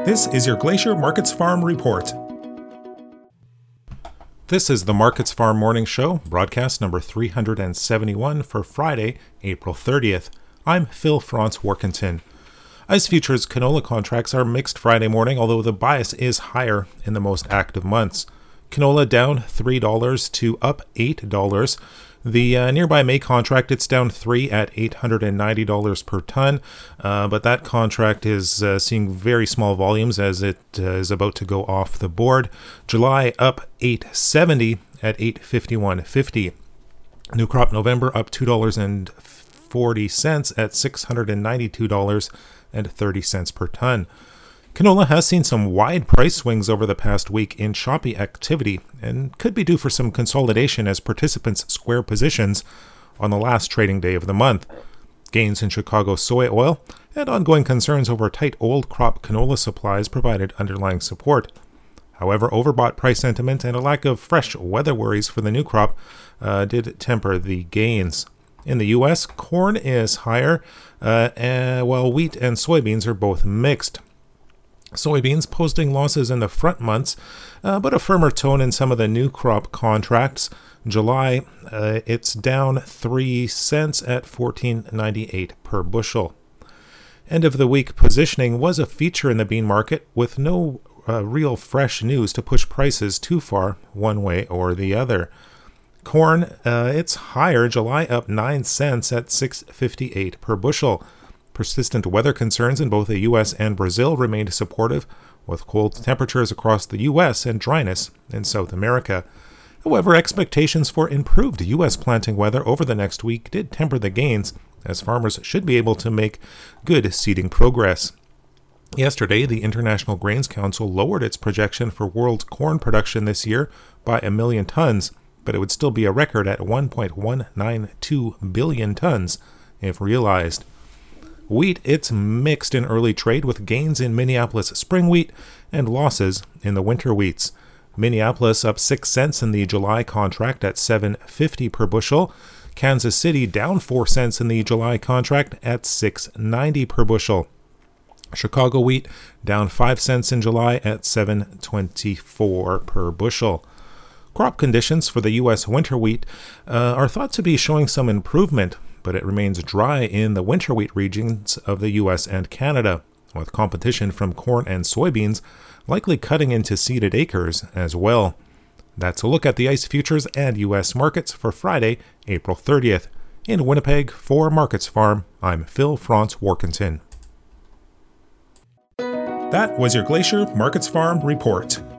This is your Glacier Markets Farm Report. This is the Markets Farm Morning Show, broadcast number 371 for Friday, April 30th. I'm Phil Franz Workington. ICE futures canola contracts are mixed Friday morning, although the bias is higher in the most active months. Canola down $3 to up $8. The nearby May contract, it's down $3 at $890 per ton, but that contract is seeing very small volumes as it is about to go off the board. July up $870 at $851.50. New crop November up $2.40 at $692.30 per ton. Canola has seen some wide price swings over the past week in choppy activity and could be due for some consolidation as participants square positions on the last trading day of the month. Gains in Chicago soy oil and ongoing concerns over tight old crop canola supplies provided underlying support. However, overbought price sentiment and a lack of fresh weather worries for the new crop did temper the gains. In the U.S., corn is higher, while wheat and soybeans are both mixed. Soybeans posting losses in the front months, but a firmer tone in some of the new crop contracts. July, it's down 3 cents at $14.98 per bushel. End of the week positioning was a feature in the bean market with no real fresh news to push prices too far one way or the other. Corn, it's higher, July up 9 cents at $6.58 per bushel. Persistent weather concerns in both the U.S. and Brazil remained supportive, with cold temperatures across the U.S. and dryness in South America. However, expectations for improved U.S. planting weather over the next week did temper the gains, as farmers should be able to make good seeding progress. Yesterday, the International Grains Council lowered its projection for world corn production this year by 1 million tons, but it would still be a record at 1.192 billion tons if realized. Wheat, it's mixed in early trade with gains in Minneapolis spring wheat and losses in the winter wheats. Minneapolis up 6 cents in the July contract at $7.50 per bushel. Kansas City down 4 cents in the July contract at $6.90 per bushel. Chicago wheat down 5 cents in July at $7.24 per bushel. Crop conditions for the U.S. winter wheat are thought to be showing some improvement, but it remains dry in the winter wheat regions of the U.S. and Canada, with competition from corn and soybeans likely cutting into seeded acres as well. That's a look at the ICE futures and U.S. markets for Friday, April 30th. In Winnipeg, for Markets Farm, I'm Phil Franz Workington. That was your Glacier Markets Farm Report.